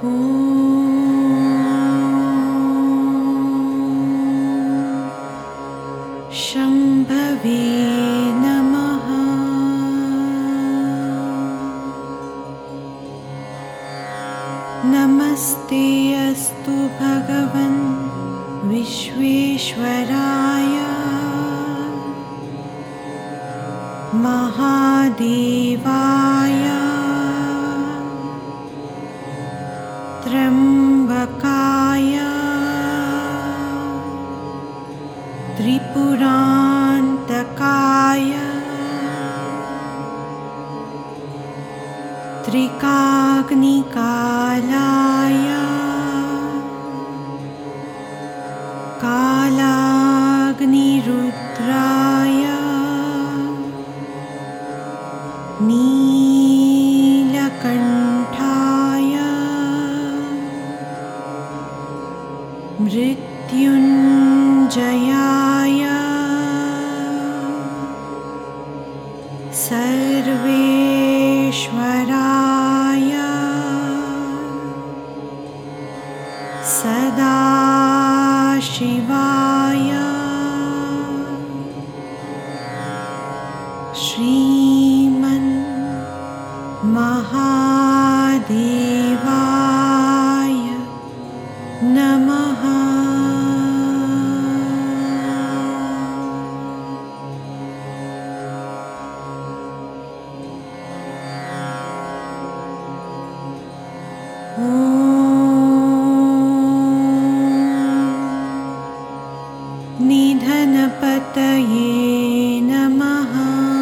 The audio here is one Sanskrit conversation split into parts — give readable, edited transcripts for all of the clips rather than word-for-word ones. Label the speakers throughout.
Speaker 1: शम्भवे नमः। नमस्ते अस्तु भगवन् विश्वेश्वराय महादेवाय त्र्यम्बकाय त्रिपुरान्तकाय त्रिकाग्निकालाय कालाग्निरुद्राय नीलकण्ठाय मृत्युञ्जयाय सर्वेश्वराय सदाशिवाय श्रीमन्महादेवाय नमः। निधनपतये नमः।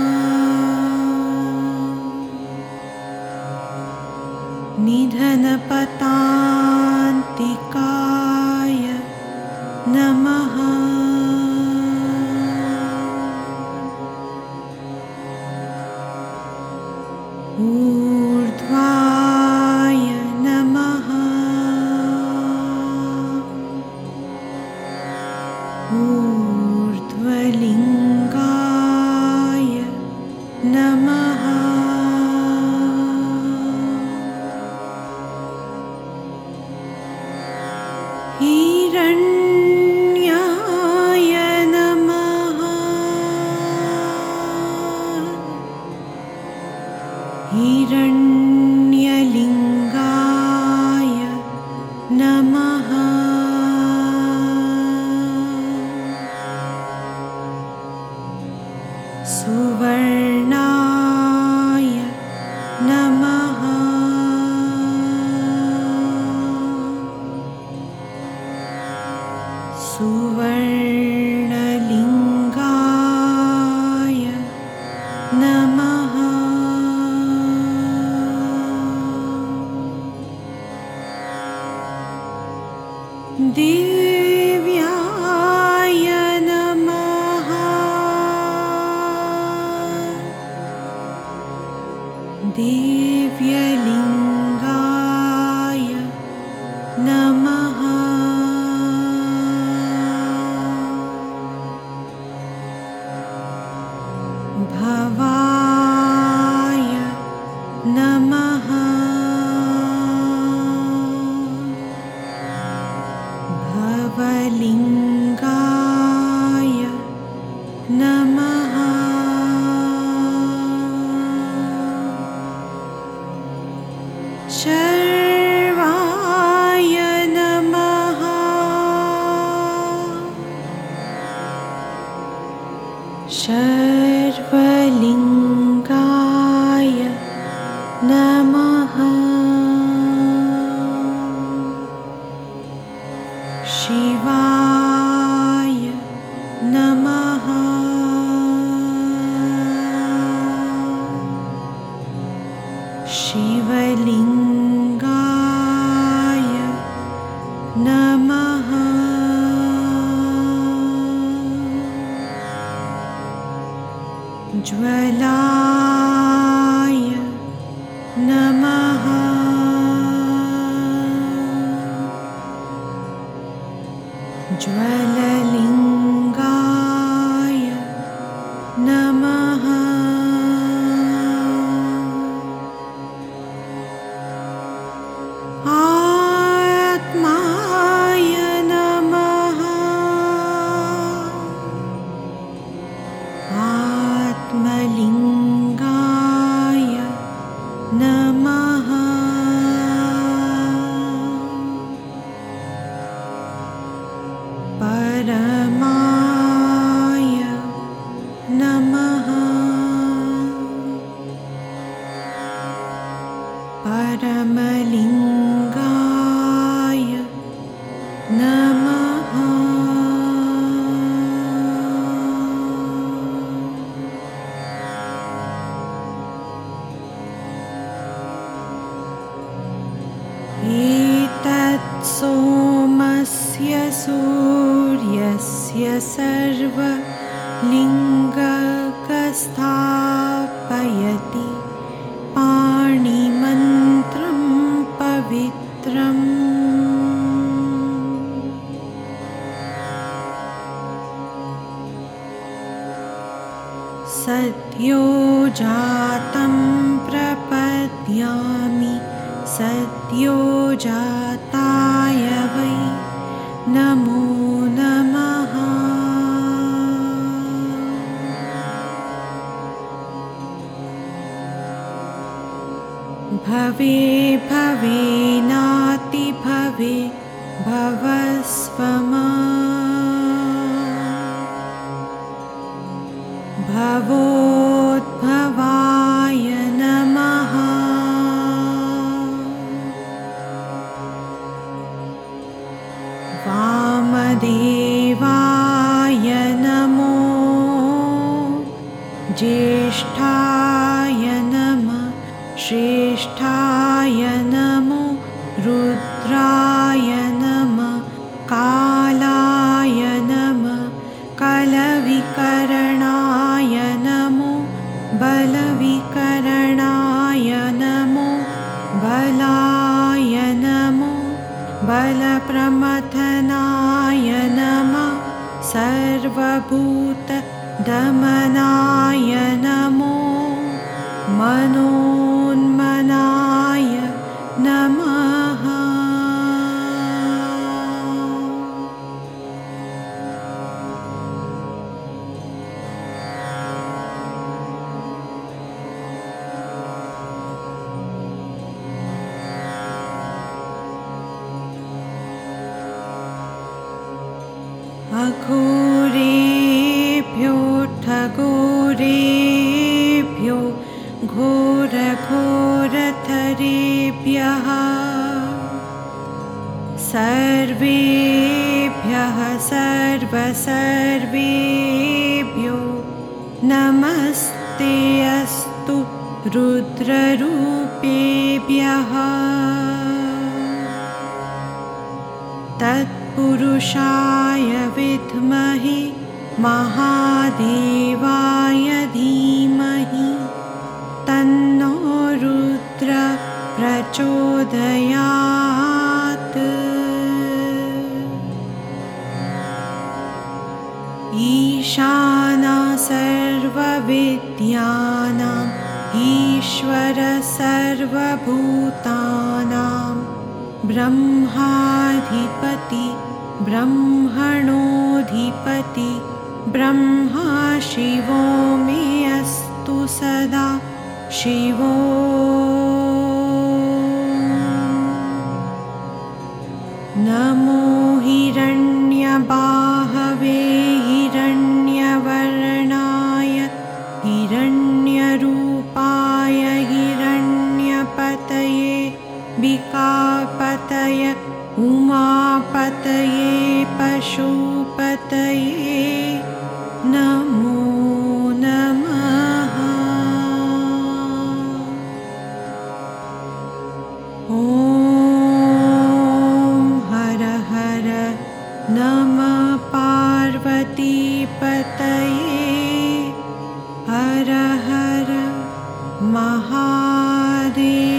Speaker 1: निधनपतान्तिकाय नमः। ऊर्ध्वाय नमः। ऊर्ध्वलिङ्गाय नमः। हिरण्याय नमः। हिरण्यलिङ्गाय नमः। सुवर्णाय नमः। सुवर्णलिङ्गाय नमः। दिव्याय नमः। दिव्यलिङ्गाय नमः। भवाय नमः। भवलिङ्गाय नमः। शर्वाय नमः। शर्वलिङ्गाय नमः। शिवाय नमः। शिवलिङ्गाय नमः। ज्वलाय नमः। ज्वललिङ्गाय नमः। आ नमः परमाय नमः परमलिंगाय नमः एतत् सोमस्य सूर्यस्य सर्वलिङ्गकस्थापयति पाणिमन्त्रं पवित्रम् सद्यो जातं प्रपद्यामि सद्यो जाताय वै नमो नमः भवे भवेनाति भवे भवस्वम भवोद्भवाय नमः वामदेवाय नमो ज्येष्ठाय नमः श्रेष्ठाय नमो रुद्राय नमः कालाय नमः कलविकरणाय नमो बलविकरणाय नमो बलाय नमो बलप्रमथनाय नमः सर्वभूतदमनाय नमो मनोन्मनाय नमः अघोरेभ्यो ठगोरेभ्यो घोरघोरथरेभ्यः सर्वेभ्यः सर्वेभ्यो नमस्ते अस्तु रुद्ररूपेभ्यः तत्पुरुषाय विद्महे महादेवाय धीमहि तन्नो रुद्र प्रचोदयात् ईशाना सर्वविद्यानाम् ईश्वर सर्वभूतानां ब्रह्माधिपति ब्रह्मणोऽधिपति ब्रह्मा शिवो मे अस्तु सदा शिवो नमो हिरण्यबाहवे हिरण्यवर्णाय हिरण्यरूपाय हिरण्यपतये विकापतय उमापतये पशुपतये नमो नमः ॐ हर हर नमः पार्वतीपतये हर हर महादेव